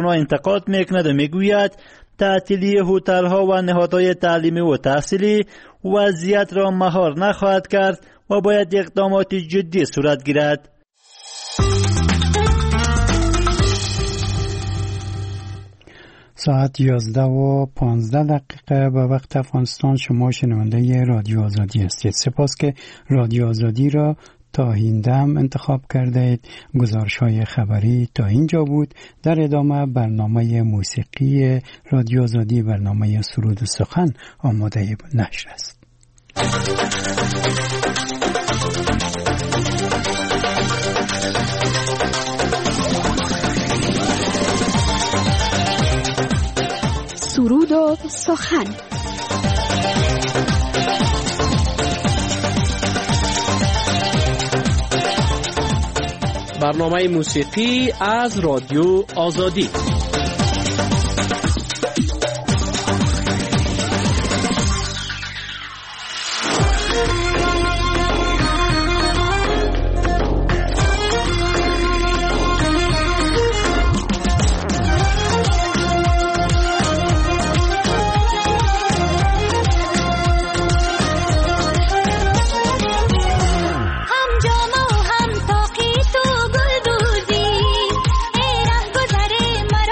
کرونا انتقاد میکند و میگوید تعطیلی هتل‌ها و نهادهای تعلیمی و تحصیلی وضعیت را مهار نخواهد کرد و باید اقدامات جدی صورت گیرد. ساعت 11:15 به وقت افغانستان. شما شنونده رادیو آزادی هستید. سپاس که رادیو آزادی را تا این دم انتخاب کردید. گزارش‌های خبری تا اینجا بود. در ادامه برنامه موسیقی رادیو آزادی، برنامه سرود و سخن آماده نشر است. سرود و سخن. برنامه موسیقی از رادیو آزادی. هم جامه و هم تاقی تو گل بودی، ای ره گذر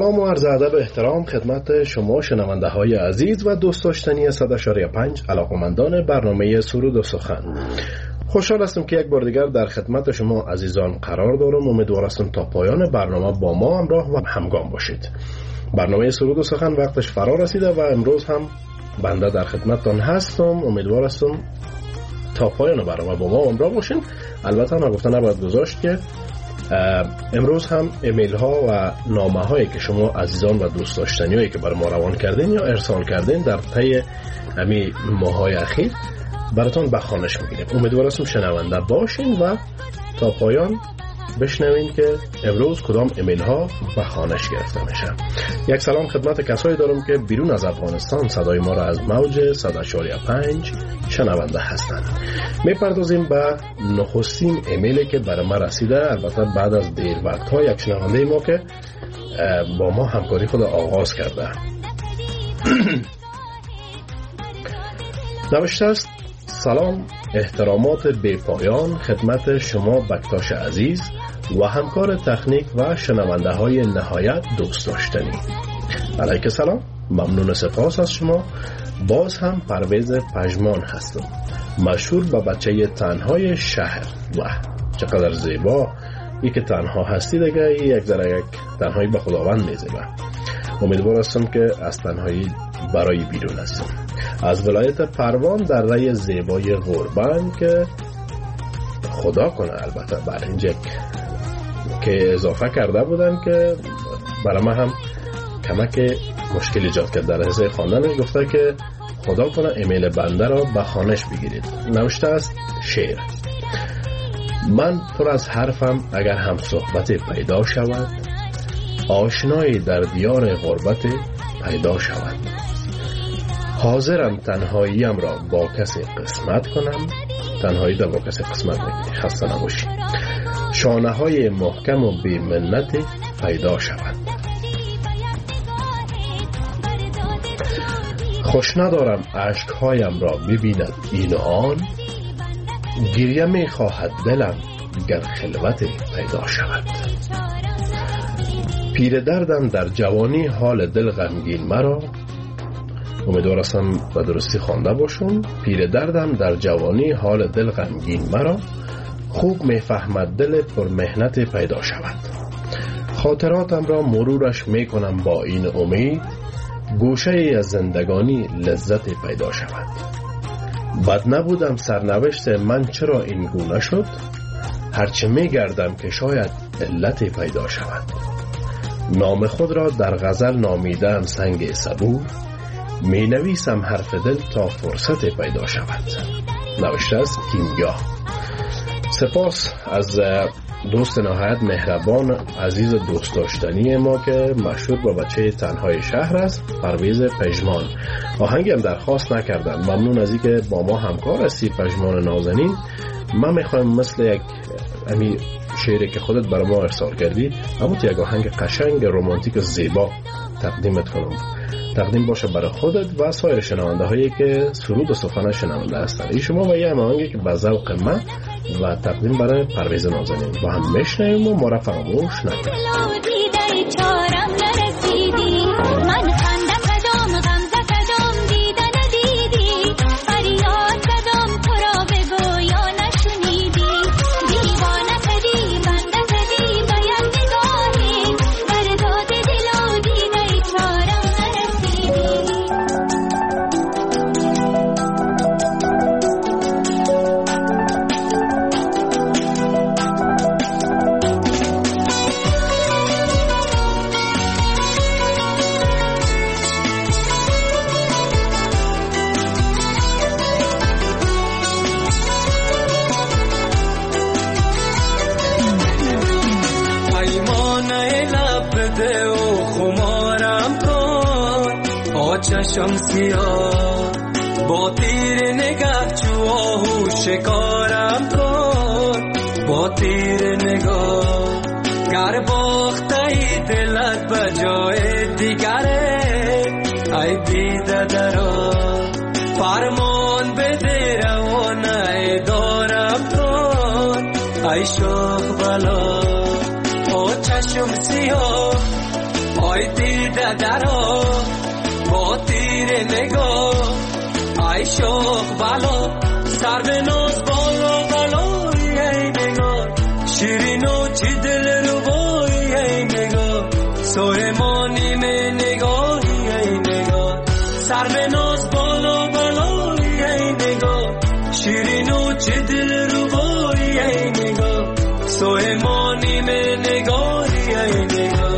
سلام و عرض ادب احترام خدمت شما شنونده های عزیز و دوست داشتنی 100.5 علاقمندان برنامه سرود و سخن. خوشحال هستم که یک بار دیگر در خدمت شما عزیزان قرار دارم. امیدوار هستم تا پایان برنامه با ما همراه و همگام باشید. برنامه سرود و سخن وقتش فرا رسیده و امروز هم بنده در خدمتتان هستم. امیدوار هستم تا پایان برنامه با ما همراه باشین. البته نگفته نباید گذاشت که امروز هم ایمیل ها و نامه هایی که شما عزیزان و دوست داشتنی هایی که برای ما روان کردین یا ارسال کردین در طی همین ماهای اخیر براتون به خوانش میگیریم. امیدوار هستم شنونده باشین و تا پایان بشنوین که امروز کدام ایمیل ها به خوانش گرفته میشه. یک سلام خدمت کسایی دارم که بیرون از افغانستان صدای ما را از موج 100.5 شنونده هستند. میپردازیم به نخستین ایمیلی که برای ما رسیده. البته بعد از دیر وقت ها یک شنونده ما که با ما همکاری خود آغاز کرده نوشته است: سلام، احترامات بی پایان خدمت شما بکتاش عزیز و همکار تکنیک و شنونده های نهایت دوست داشتنی. علیک سلام، ممنون سپاس از شما. باز هم پرویز پژمان هستم، مشهور به بچه تنهای شهر. و چقدر زیبا ای که تنها هستی دیگه، یک ذره یک تنهایی به خداوند میزیبه. امیدوار هستم که از تنهایی برای بیرون هستم. از ولایت پروان در رای زیبای غربند که خدا کنه. البته بر اینجا که اضافه کرده بودن که برای من هم کمک مشکل ایجاد کرد در حصه خواندن. گفته که خدا کنه ایمیل بنده را به خوانش بگیرید. نوشته است: شعر. من پر از حرفم اگر هم صحبت پیدا شود، آشنایی در دیار غربت پیدا شود. حاضرم تنهاییم را با کسی قسمت کنم. تنهایی را با کسی قسمت نکنی، خسته نباشی. شانه های محکم و بی منت پیدا شود. خوش ندارم اشکهایم را ببیند این و آن، گریه می خواهد دلم گر خلوت پیدا شود. پیر دردم در جوانی حال دل غمگین مرا. امیدوار هستم به درستی خوانده باشم. پیر دردم در جوانی حال دل غمگین مرا، خوب میفهمد دل پر مهنت پیدا شود. خاطراتم را مرورش میکنم با این امید، گوشه از زندگانی لذت پیدا شود. بد نبودم سرنوشت من چرا این گونه شد، هرچه میگردم که شاید علت پیدا شود. نام خود را در غزل نامیدم سنگ صبور، می نویسم حرف دل تا فرصت پیدا شود. نوشته از کیمیا. سپاس از دوست نهایت مهربان عزیز دوست داشتنی ما که مشهور با بچه تنهای شهر است، پرویز پژمان. آهنگی هم درخواست نکردن. ممنون از اینکه با ما همکار هستی پژمان نازنین. من میخوایم مثل یک شعری که خودت برای ما ارسال کردی اما یک آهنگ قشنگ رمانتیک زیبا تقدیمت کنم. تقدیم باشه برای خودت و سایر شنونده هایی که سرود و سخن شنونده هستند. این شما و یه آهنگی که به ذوق من و تقدیم برای پرویز نازنین با هم میشنویم و ما را فراموش نکنید. چشم سیاه با تیر نگاه چو آهو شکارم کن، با تیر نگاه گر باختهی دلت به جای دیگره، ای بیده درا فرمان بده روانه دارم کن، ای شوخ بلا. چشم سیاه آی دیده درا با تیر نگاه ای شوق بلا سر به ناز بالا بلای ای نگاه شیرین و چی دل رو بای ای نگاه سویمانی می نگاهی ای نگاه سر به ناز بالا بلای ای نگاه شیرین و چی دل رو بای ای نگاه سویمانی می نگاهی ای نگاه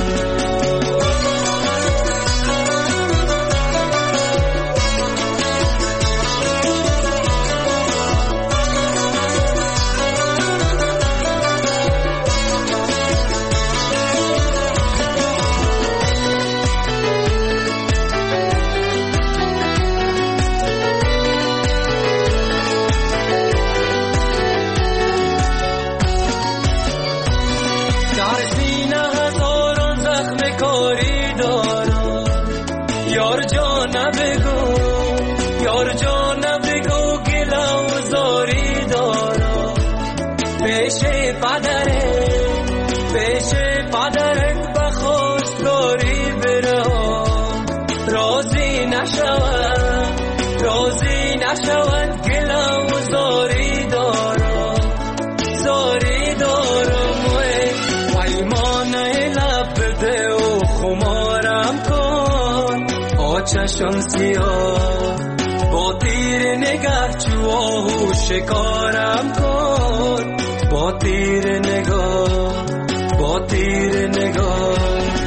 چشم سیاه با تیر نگاه چو آهو شکارم کن با تیر نگاه با تیر نگاه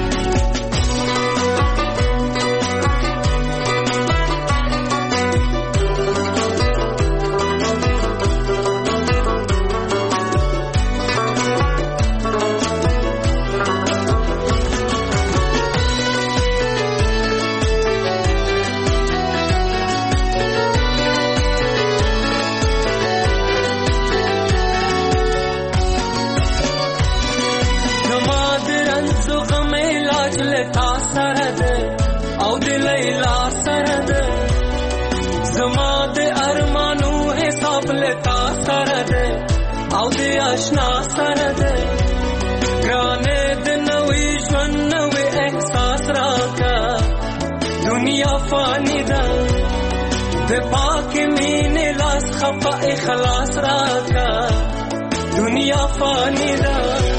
آشنا سرده گرانه دنوی جوان نوی احساس را که دنیا فانی ده ده پاک مینه لاس خفا اخلاص را که دنیا فانی ده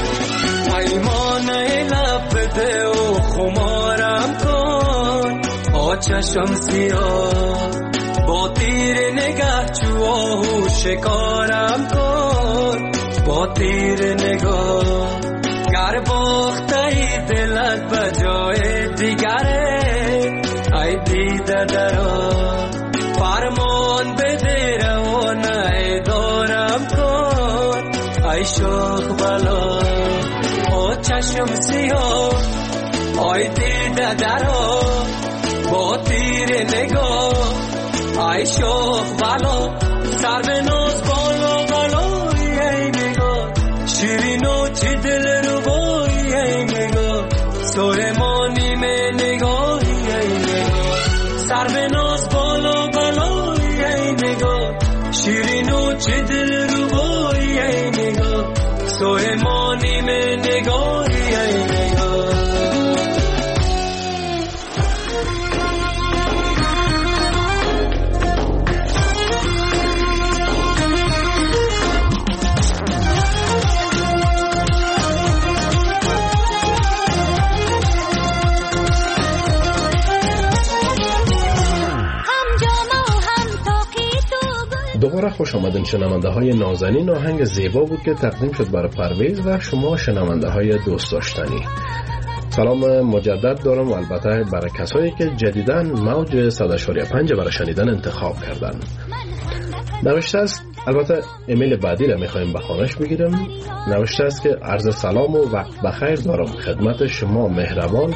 ایمانه لب ده و خمارم کن آ چشم سیاه با تیر نگاه چو آهو شکارم کن با تیر نگاه گر باختای دلت بجای دیگره ای دیده درا فرمان بده روانه دارم کن ای شوق بلا او چشم سیاه ای دیده درا با تیر نگاه ای شوق بلا سر به ناز بالا بلا شیرین و چی دل رو بایی ای نگاه سویمانی می نگاهی ای نگاه سر به ناز بالا بلایی ای نگاه شیرین و چی دل رو بایی ای نگاه سویمانی می نگاهی ای نگاه دوباره خوش آمدین شنونده های نازنین. آهنگ زیبا بود که تقدیم شد برای پرویز و شما شنونده های دوست داشتنی. سلام مجدد دارم و البته برای کسایی که جدیداً موج 100.5 برای شنیدن انتخاب کردن. نوشته است، البته ایمیل بعدی را میخوایم به خانش بگیرم. نوشته است که عرض سلام و وقت بخیر دارم خدمت شما مهربان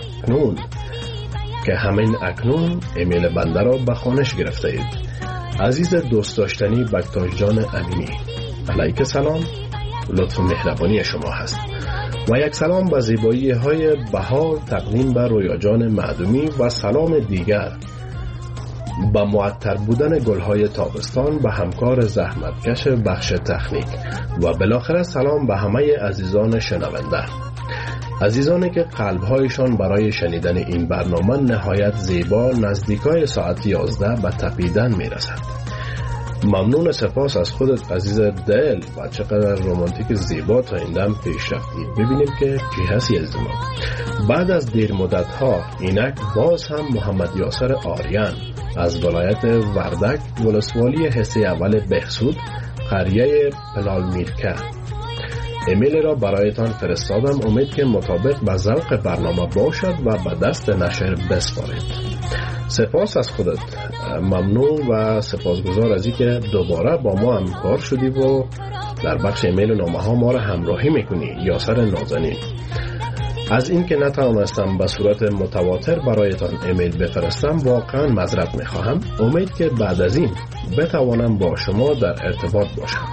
که همین اکنون ایمیل بنده را به خانش گرفته اید. عزیز دوست داشتنی بکتاش جان امینی، علیک سلام، لطف و مهربانی شما هست. و یک سلام به زیبایی های بهار تقدیم به رویا جان معدومی و سلام دیگر به معطر بودن گلهای تابستان به همکار زحمتکش بخش تکنیک و بالاخره سلام به همه عزیزان شنونده. عزیزانی که قلب‌هایشان برای شنیدن این برنامه نهایت زیبا نزدیکای ساعت 11 به تپیدن میرسد. ممنون، سپاس از خودت عزیز دل و چقدر رومانتیک زیبا تا این دم پیش رفتی. ببینیم که چی هستی از ما. بعد از دیر مدت ها اینک باز هم محمد یاسر آریان از ولایت وردک ولسوالی حصه اول بهسود قریه پلالمیرکه ایمیل را برایتان فرستادم. امید که مطابق به ذوق برنامه باشد و به دست نشر بسپارید. سپاس از خودت، ممنون و سپاسگزار از اینکه دوباره با ما همکار شدی و در بخش ایمیل و نامه ها ما را همراهی میکنی. یاسر نازنین، از اینکه نتوانستم به صورت متواتر برایتان ایمیل بفرستم واقعا معذرت میخواهم. امید که بعد از این بتوانم با شما در ارتباط باشم.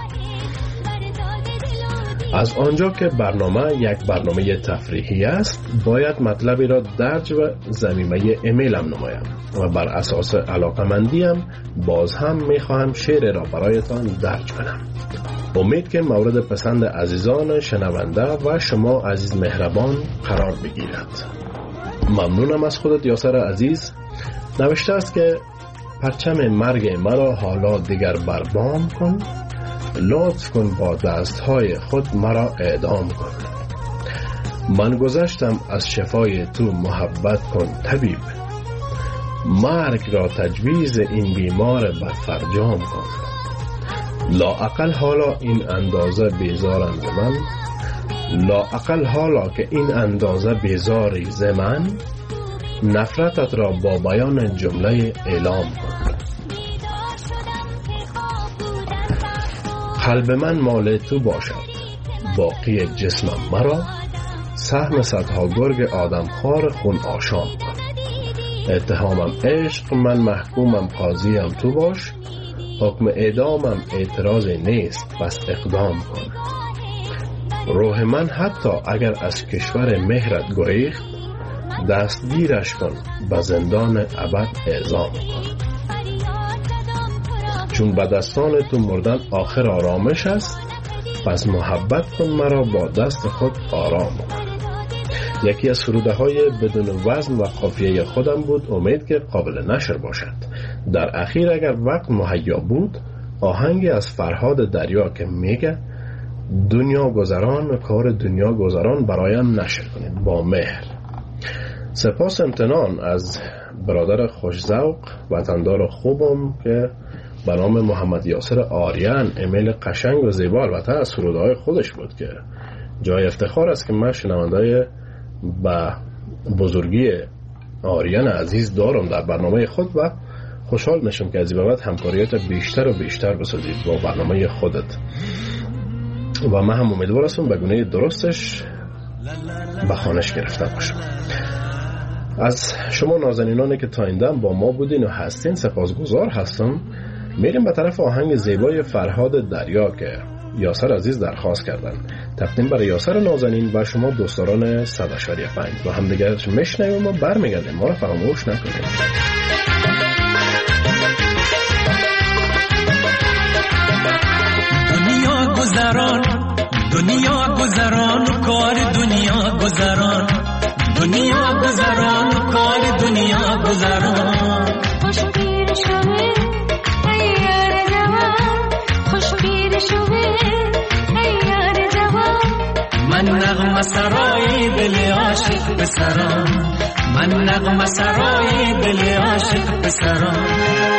از آنجا که برنامه یک برنامه تفریحی است، باید مطلبی را درج و ضمیمه ایمیلم نمایم و بر اساس علاقمندیم باز هم میخواهم شعر را برایتان درج کنم. امید که مورد پسند عزیزان شنونده و شما عزیز مهربان قرار بگیرد. ممنونم از خودت یاسر عزیز. نوشته است که پرچم مرگ مرا حالا دیگر بربام کن، لطف کن با دستهای خود مرا اعدام کن. من گذشتم از شفای تو محبت کن طبیب، مرگ را تجویز این بیمار بدفرجام کن. لااقل حالا این اندازه بیزارم ز من، لااقل حالا که این اندازه بیزاری ز من، نفرتت را با بیان جمله اعلام کن. قلب من مال تو باشد، باقی جسمم مرا، سهم صدها گرگ آدمخوار خون آشام کن. اتهامم عشق، من محکومم قاضیم تو باش، حکم اعدامم اعتراض نیست بس اقدام کن. روح من حتی اگر از کشور مهرت گریخت، دستگیرش کن به زندان ابد اعزام کن. چون به دستان تو مردن آخر آرامش است، پس محبت کن مرا با دست خود آرام کن. یکی از سروده های بدون وزن و قافیه خودم بود. امید که قابل نشر باشد. در اخیر اگر وقت مهیا بود، آهنگی از فرهاد دریا که میگه دنیا گذران کار دنیا گذران برایم نشر کنید با مهر. سپاس امتنان از برادر خوش‌ذوق وطندار خوبم که به نام محمد یاسر آریان ایمیل قشنگ و زیبا، البته از سرودهای خودش بود که جای افتخار است که من شنوندای با بزرگی آریان عزیز دارم در برنامه خود و خوشحال میشم که از این بعد همکاریات بیشتر و بیشتر بسازید با برنامه خودت و من هم امیدوار هستم به گونه درستش به خوانش گرفته باشم. از شما نازنینانی که تا این دم با ما بودین و هستین سپاسگزار هستم. میریم به طرف آهنگ زیبای فرهاد دریا که یاسر عزیز درخواست کردن. تقدیم برای یاسر نازنین و شما دوستداران 100.5 با هم دیگر میشنویم و برمیگردیم. ما را فراموش نکنید. دنیا گذران، دنیا گذران کار دنیا گذران، دنیا گذران کار دنیا گذران. خوش پیر شوه ای یار جوان، خوش پیر شوه ای یار جوان. من نغمه سرای دل عاشق بسران، من نغمه سرای دل عاشق بسران.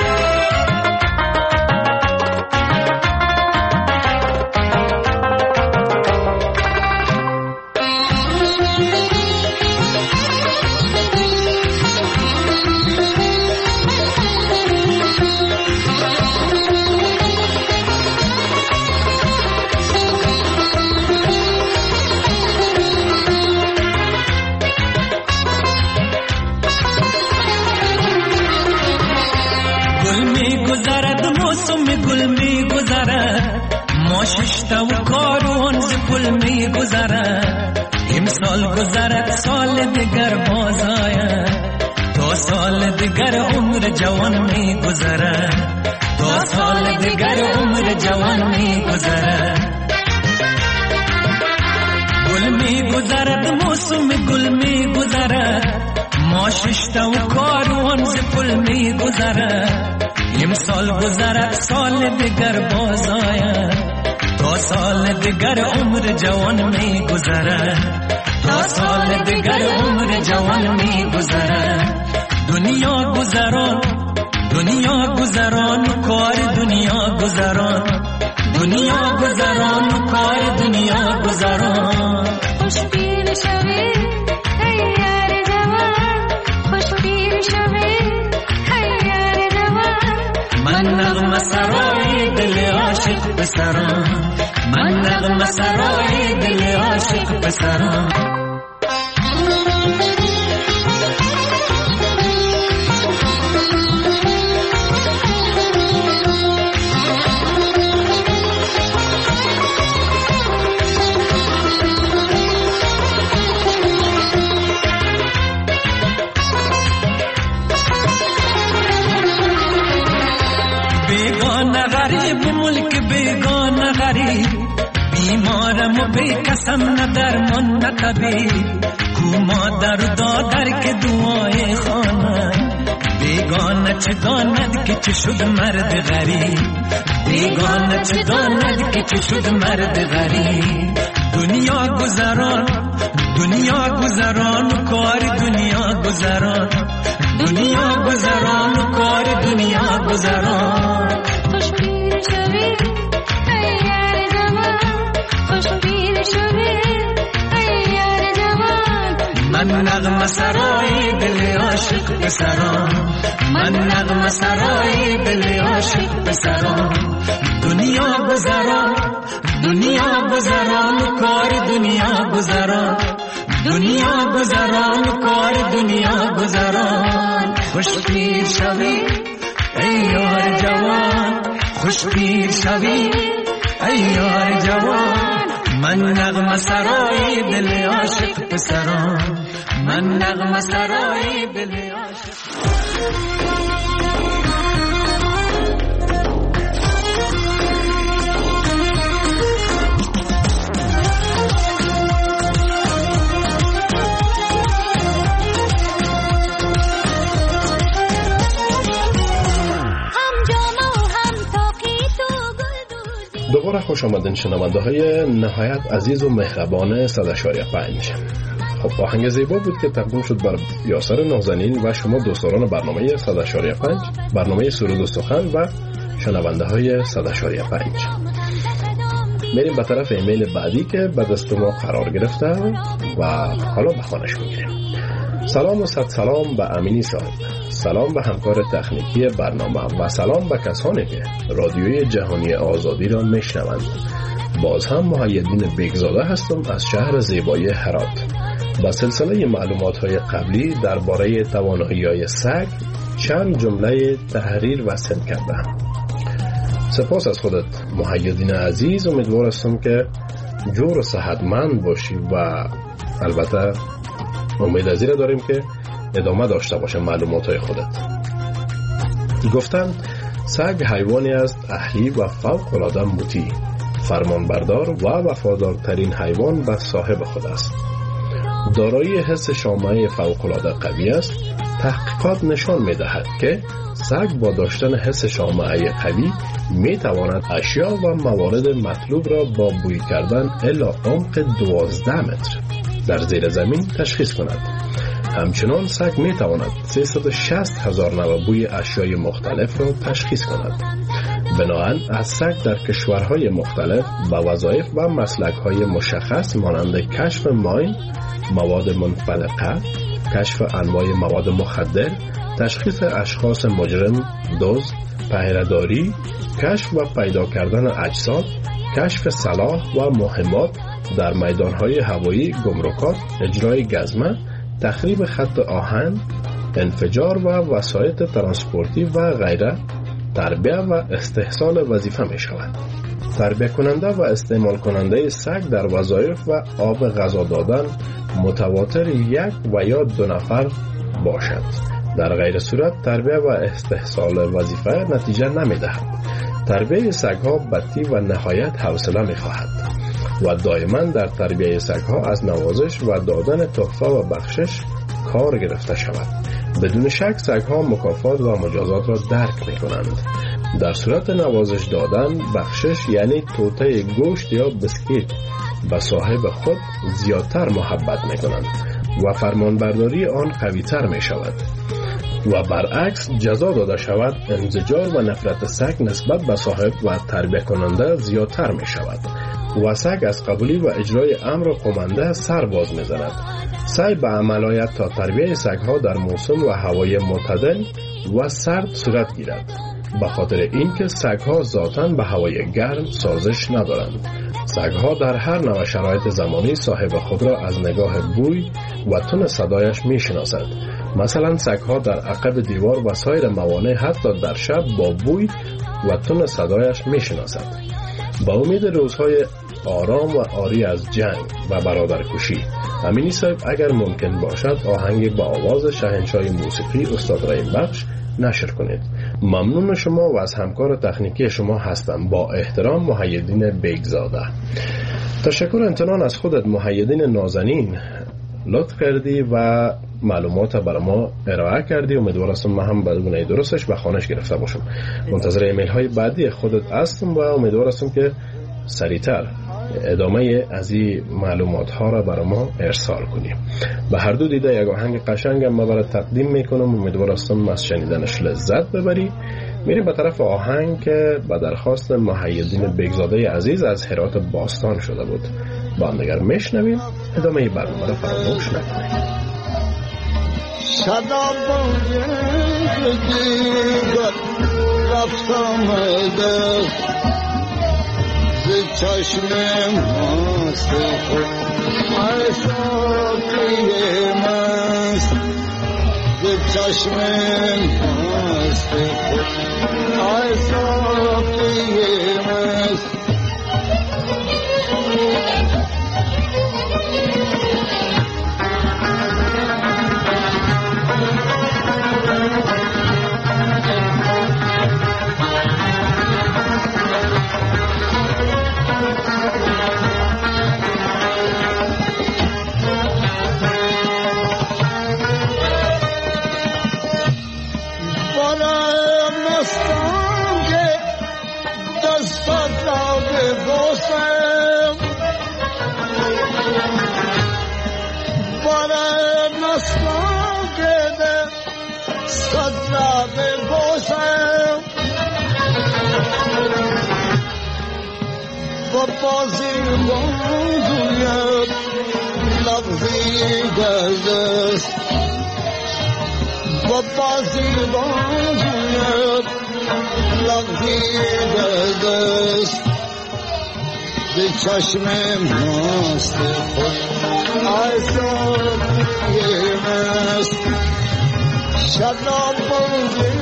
ششتا و کاروان ز پل می گذرد، امسال گذرد سال دیگر باز آید، تا سال دیگر عمر جوان می گذرد، تا سال دیگر عمر جوان می گذرد. گل می گذرد موسم ششته و کاروان ز پل می گذره امسال گذرد سال دیگر باز آید تا سال دیگر عمر جوان می گذره تا سال دیگر عمر جوان می گذره دنیا گذران دنیا گذران کار دنیا گذران دنیا گذران کار دنیا گذران خوش پیر شوی ای یار جوان خوش پیر شوی ای یار جوان من نغمه سرای دل عاشق پسران من نغمه سرای دل عاشق پسران بیمارم و بی کسم نه درمان نه طبیب کو مادر دادر که دعای خانه بیگانه چه داند که چه شد مرد غریب بیگانه چه داند که چه شد مرد غریب دنیا گذران دنیا گذران کار دنیا گذران دنیا گذران کار دنیا گذران خوش پیر شوی ای یار جوان خوش پیر شوی ای یار جوان من نغمه سرای دل عاشق پسران من نغمه سرای دل عاشق پسران دنیا گذران دنیا گذران کار دنیا گذران دنیا گذران کار دنیا گذران خوش پیر شوی ای یار جوان خوش پیر شوی ای یار جوان من نغمه سرای دل عاشق پسران من نغمه سرای دل عاشق دوباره خوش آمدین شنونده های نهایت عزیز و مهربان 100.5. خب آهنگ زیبا بود که تقدیم شد بر یاسر نازنین و شما دوستداران برنامه 100.5 برنامه سرود و سخن و شنونده های 100.5. میریم به طرف ایمیل بعدی که به دست ما قرار گرفته و حالا به خوانش میگیریم. سلام و صد سلام به امینی صاحب، سلام به همکار تکنیکی برنامه و سلام به کسانی که رادیوی جهانی آزادی را میشنوند. باز هم محیدین بیگزاده هستم از شهر زیبای هرات. با سلسله معلومات‌های قبلی درباره توانایی‌های سگ چند جمله تحریر و سن کردم. سپاس از خودت محیدین عزیز، امیدوار هستم که جور و صحتمند باشی و البته امید از این داریم که ادامه داشته باشه معلومات‌های خودت. گفتم سگ حیوانی است اهلی و فوق‌العاده مطیع، فرمانبردار و وفادارترین حیوان به صاحب خود است. دارای حس شامه فوق‌العاده قوی است. تحقیقات نشان می‌دهد که سگ با داشتن حس شامه قوی می‌تواند اشیا و موارد مطلوب را با بوی کردن الی عمق 12 متر در زیر زمین تشخیص کند. همچنان سگ می‌تواند 360,000 نوع بوی اشیاء مختلف را تشخیص کند. بنابراین از سگ در کشورهای مختلف با وظایف و مسلک‌های مشخص مانند کشف ماین، مواد منفلقه، کشف انواع مواد مخدر، تشخیص اشخاص مجرم، دزد، پهره‌داری، کشف و پیدا کردن اجساد، کشف سلاح و مهمات در میدان‌های هوایی، گمرکات، اجرای گزمه، تخریب خط آهن، انفجار و وسایط ترانسپورتی و غیره، تربیه و استحصال وظیفه می شود. تربیه کننده و استعمال کننده سگ در وظایف و آب غذا دادن متواتر یک و یا دو نفر باشد. در غیر صورت تربیه و استحصال وظیفه نتیجه نمی دهد. تربیه سگ‌ها بدی و نهایت حوصله می خواهد و دائما در تربیه سگ‌ها از نوازش و دادن تحفه و بخشش کار گرفته شود. بدون شک سگ‌ها مکافات و مجازات را درک می‌کنند. در صورت نوازش دادن، بخشش یعنی توته گوشت یا بسکیت به صاحب خود زیادتر محبت می‌کنند و فرمانبرداری آن قوی‌تر می‌شود. و برعکس جزا داده شود، انزجار و نفرت سگ نسبت به صاحب و تربیت کننده زیادتر می شود و سگ از قبولی و اجرای امر قمنده سر باز می زند. سعی به عمل آید تا تربیت سگ‌ها در موسم و هوای معتدل و سرد صورت گیرد، به خاطر اینکه سگ‌ها ذاتاً به هوای گرم سازش ندارند. سگ‌ها در هر نوع شرایط زمانی صاحب خود را از نگاه بوی و تن صدایش می‌شناسد. مثلا سگ‌ها در عقب دیوار و سایر موانع حتی در شب با بوی و تن صدایش می‌شناسد. با امید روزهای آرام و آری از جنگ و برادرکشی. امینی صاحب اگر ممکن باشد آهنگ با آواز شاهنشاه موسیقی استاد رحیم بخش نشر کنید. ممنون شما و از همکار تکنیکی شما هستم. با احترام محیدین بیگزاده. تشکر امتنان از خودت محیدین نازنین، لطف کردی و معلومات برای ما ارائه کردی. امیدوار هستم من هم بدون درستش به خانش گرفته باشم. منتظر ایمیل های بعدی خودت هستم و امیدوار هستم که سریعتر ادامه از این معلومات ها را برای ما ارسال کنیم. به هر دو دیده یک آهنگ قشنگ ما برای تقدیم میکنم. امیدوار هستم از شنیدنش لذت ببری. میریم به طرف آهنگ که به درخواست محیدین بیگزاده عزیز از هرات باستان شده بود. با هم دیگر میشنویم. ادامه برنامه را فراموش نکنید. صدا دیگر رفتم چشم ماست خود عشاقی ماست چشم ماست خود عشاقی ماست بازی بازویت لغزی دست و بازی بازویت لغزی دست به چشم ماست خود عشاقی ماست شدام بازی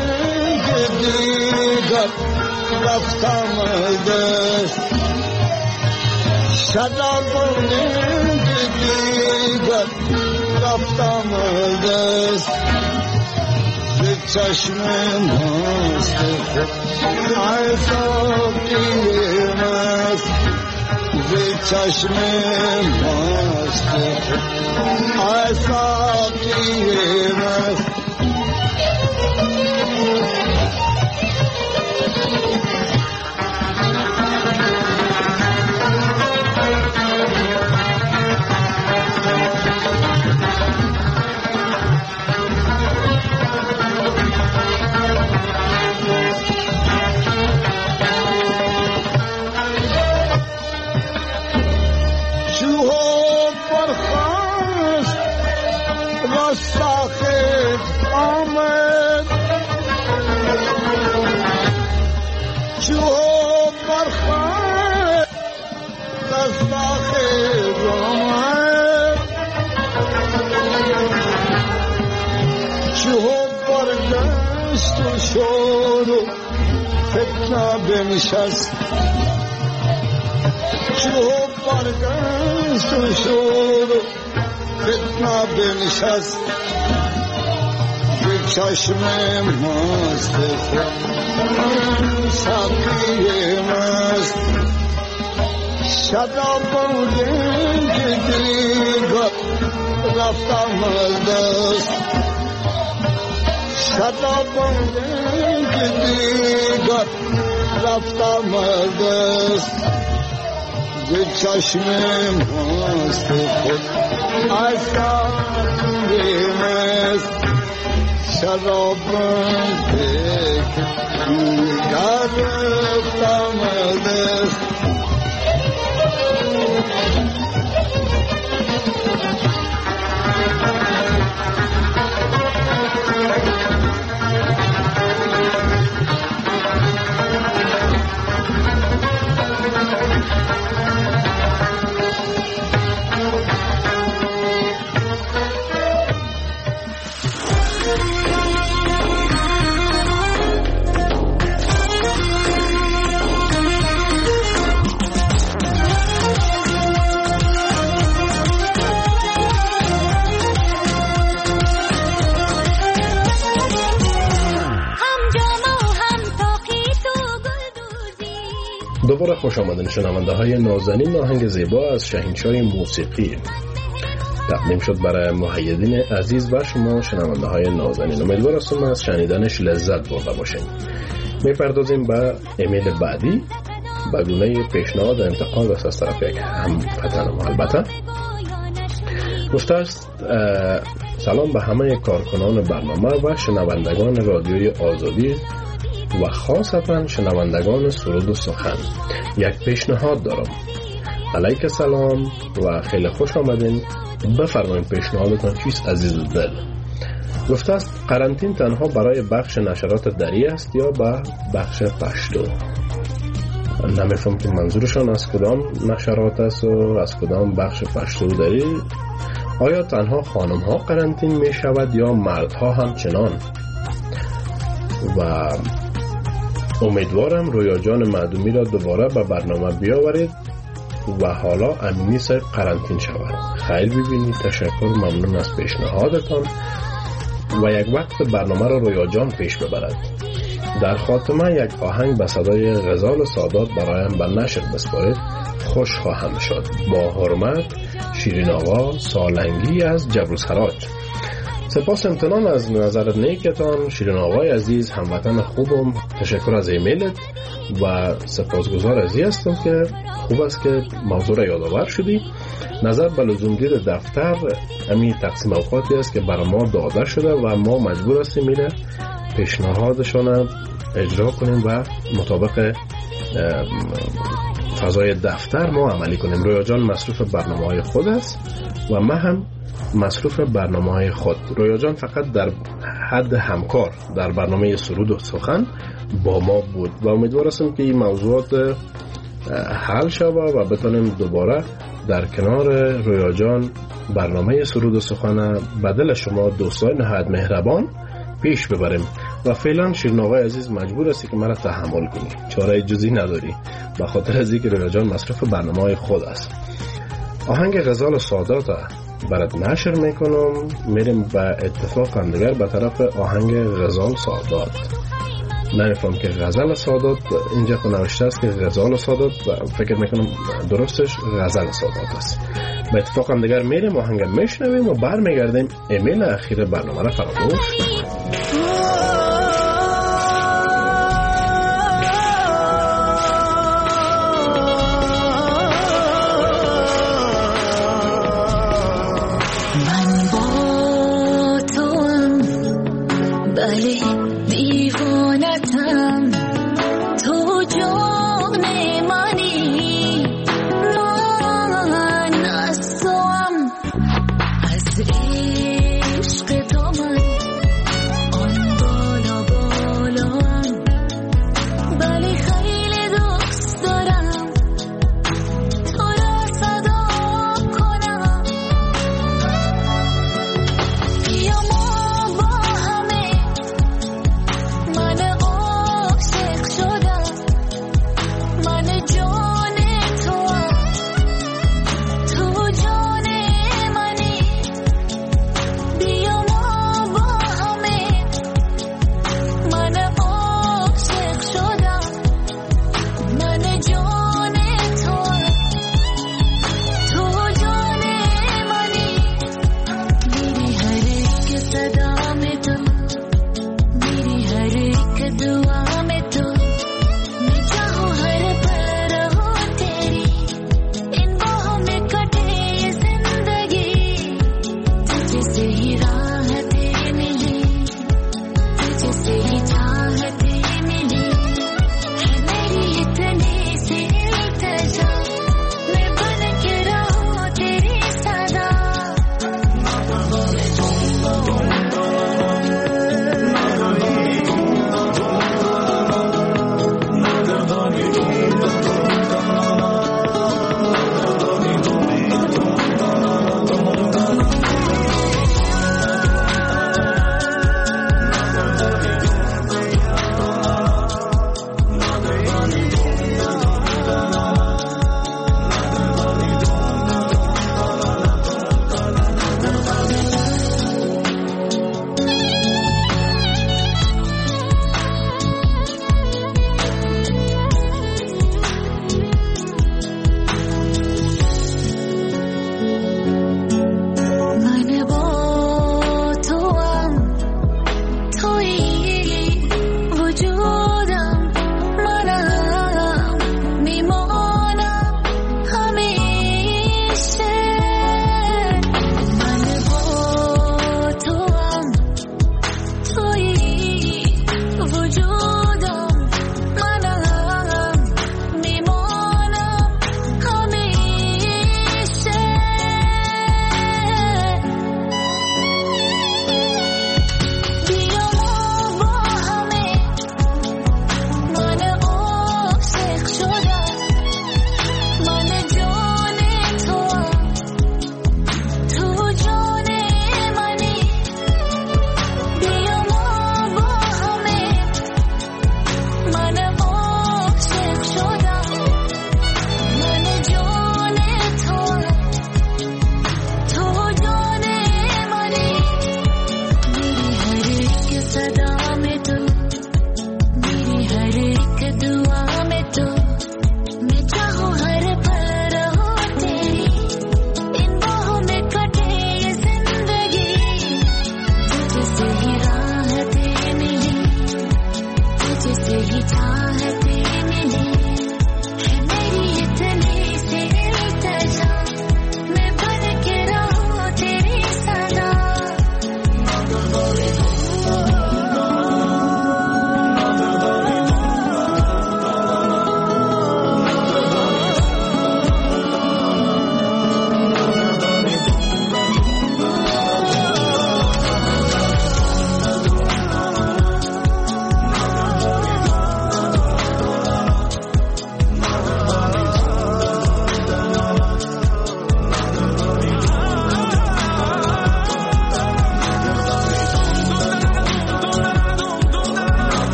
دیگر رفتم دست شدام بودیم دیگر رفتم دست به چشم ماست خود عشاقی ماست به چشم ماست خود عشاقی ماست بنشست چو برگشت و شد فتنه بنشست به چشم ماست خود ساقی ماست شدام بودیم که دیگر رفتم از دست شتابانده که دیگر رفتم از دست به چشم ماست خود اصلا بیمست شتابانده که دیگر رفتم از دست دوباره خوش آمدین شنونده های نازنین. آهنگ زیبا از شاهنشاه موسیقی تقدیم شد برای مؤیدین عزیز و شما شنونده های نازنین. امیدوار هستم از شنیدنش لذت برده باشین. میپردازیم به ایمیل بعدی به گونه پیشنهاد انتقاد از طرف یک هموطن. البته گفته است سلام به همه کارکنان برنامه و شنوندگان رادیوی آزادی و خاصتا شنوندگان سرود و سخن. یک پیشنهاد دارم. علیک سلام و خیلی خوش آمدین. بفرمایید پیشنهادتان چیست عزیز دل؟ گفته است قرنطین تنها برای بخش نشرات دری است یا به بخش پشتو؟ نمیفهم که منظورشان از کدام نشرات است و از کدام بخش پشتو دری. آیا تنها خانم ها قرنطین می شود یا مردها هم چنان؟ و امیدوارم رویا جان معدومی را دوباره به برنامه بیاورید و حالا امینی صاحب قرنطین شود. خیلی ببینید. تشکر، ممنون از پیشنهادتان و یک وقت برنامه را رویا جان پیش ببرد. در خاتمه یک آهنگ به صدای غزال سادات برایم به نشر بسپارید. خوش خواهم شد. با حرمت، شیرین آوا سالنگی از جبل سراج. سپاس امتنان از نظر نیکتان شیرین آقای عزیز، هموطن خوبم. تشکر از ایمیلت و سپاسگزار از این هستم که خوب است که موضوع را یادآور شدی. نظر به لزوم دید دفتر همین تقسیم اوقاتی است که برای ما داده شده و ما مجبور هستیم میره پیشنهادشان اجرا کنیم و مطابق فضای دفتر ما عملی کنیم. رویا جان مصروف برنامه‌های خود است و من هم مصروف برنامه‌های خود. رویا جان فقط در حد همکار در برنامه سرود و سخن با ما بود و امیدوار هستم که این موضوعات حل شود و بتونیم دوباره در کنار رویا جان برنامه سرود و سخن بدل شما دوستان نهایت مهربان پیش ببریم. و فعلا شیرین آقای عزیز مجبور هستی که مرا تحمل کنی، چاره جزی نداری به خاطر از اینکه رویا جان مصروف برنامه‌های خود است. آهنگ غزال سادات برات نشر میکنم. میریم به اتفاق هم دیگر به طرف آهنگ غزال سادات. نمیفهم که غزل سادات اینجا نوشته است که غزال سادات، فکر میکنم درستش غزل سادات است. به اتفاق هم دیگر میریم آهنگ میشنویم و برمیگردیم. ایمیل اخیر برنامه را فراموش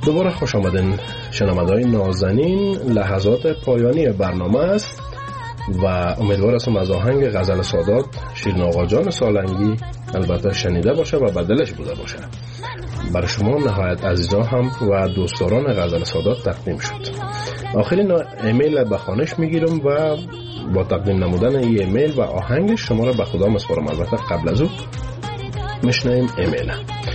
دوباره خوش آمدین شنونده‌های نازنین. لحظات پایانی برنامه است و امیدوار هستم از آهنگ غزل سادات شیرین آقا جان سالنگی البته شنیده باشه و بدلش بوده باشه. برای شما نهایت عزیزا هم و دوستداران غزل سادات تقدیم شد. آخرین ایمیل به خانش میگیرم و با تقدیم نمودن این ایمیل و آهنگش شما را به خدا مسپارم. البته قبل از او میشنویم ایمیل.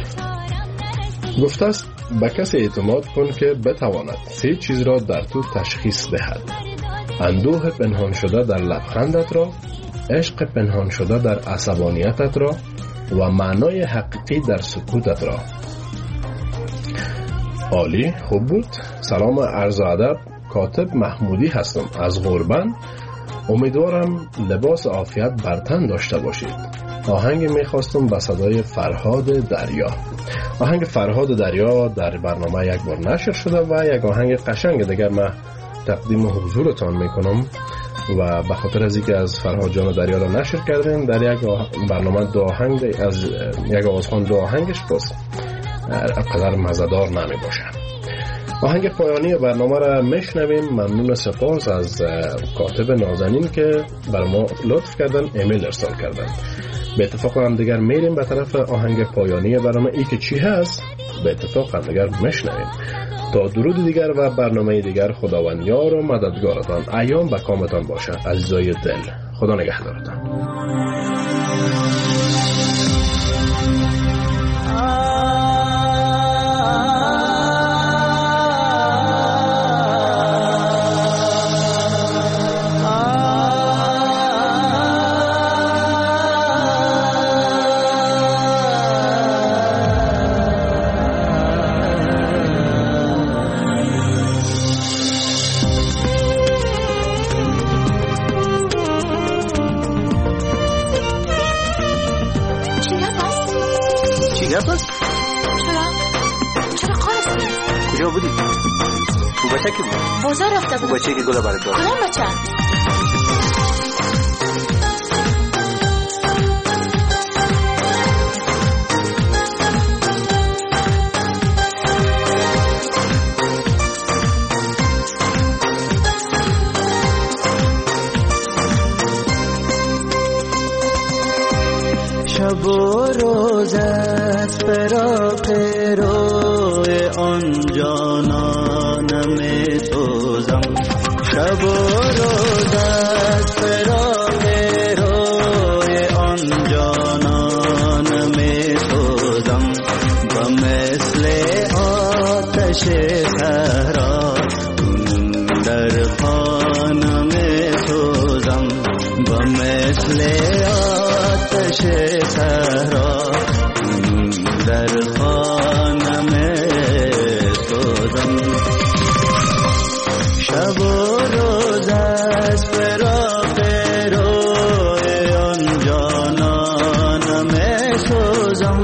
گفته است به کسی اعتماد کن که بتواند 3 چیز را در تو تشخیص دهد: اندوه پنهان شده در لبخندت را، عشق پنهان شده در عصبانیتت را و معنای حقیقی در سکوتت را. عالی، خوب بود. سلام عرض ادب، کاتب محمودی هستم از غربن. امیدوارم لباس عافیت بر تن داشته باشید. آهنگ میخواستم به صدای فرهاد دریا. آهنگ فرهاد دریا در برنامه یک بار نشر شده و یک آهنگ قشنگ دیگر من تقدیم حضورتان میکنم و به خاطر از اینکه از فرهاد جان دریا را نشر کردیم در یک برنامه دو آهنگ از یک آوازخوان دو آهنگش باز قدر مزدار نمی باشه. آهنگ پایانی برنامه را میشنویم. ممنون سپاس از کاتب نازنین که بر ما لطف کردن ایمیل ارسال کردن. به اتفاق هم دیگر میریم به طرف آهنگ پایانی برنامه. ای که چی هست به اتفاق هم دیگر میشنویم. تا درود دیگر و برنامه دیگر خداوند یار و مددگارتان ایام به کامتان باشه عزیزای دل. خدا نگهدارتان. کجا بودی؟ او بچه که بود؟ بازار رفته بود. بچه که گله برای دار. کدام بچه؟ شب و روزت فراق روی آن جانانم سوزم. شب و روزت فراق روی آن جانانم سوزم. و مثل آتش صحرا در خانم سوزم. و مثل آتش صحرا در خانم سوزم. شب و روز از فراق روی آن جانانم سوزم.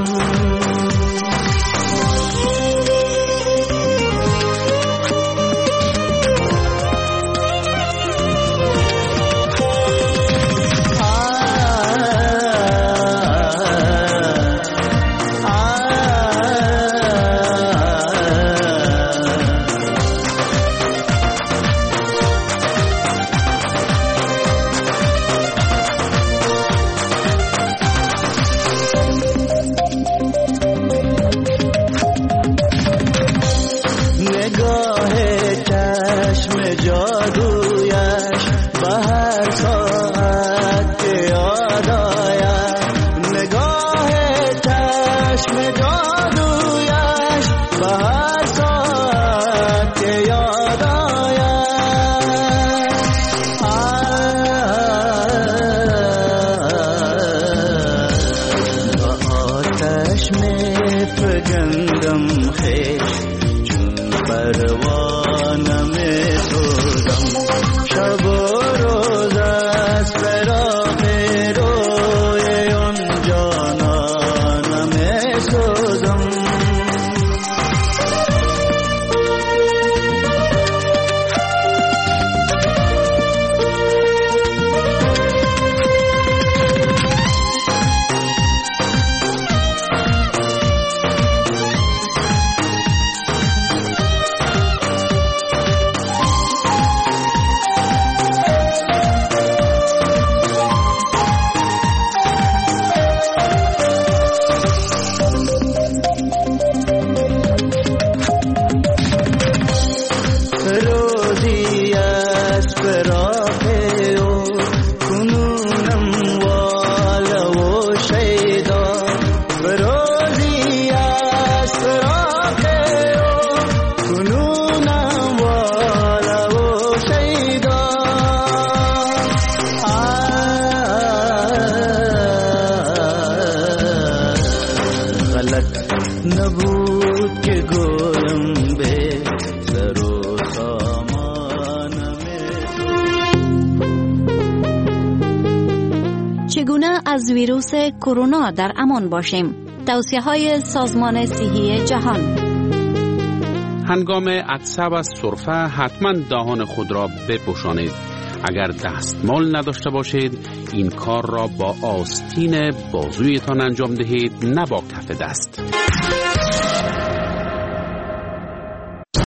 از ویروس کرونا در امان باشیم. توصیه‌های سازمان صحی جهان. هنگام عطسه و سرفه حتما دهان خود را بپوشانید. اگر دستمال نداشته باشید این کار را با آستین بازویتان انجام دهید، نه با کف دست.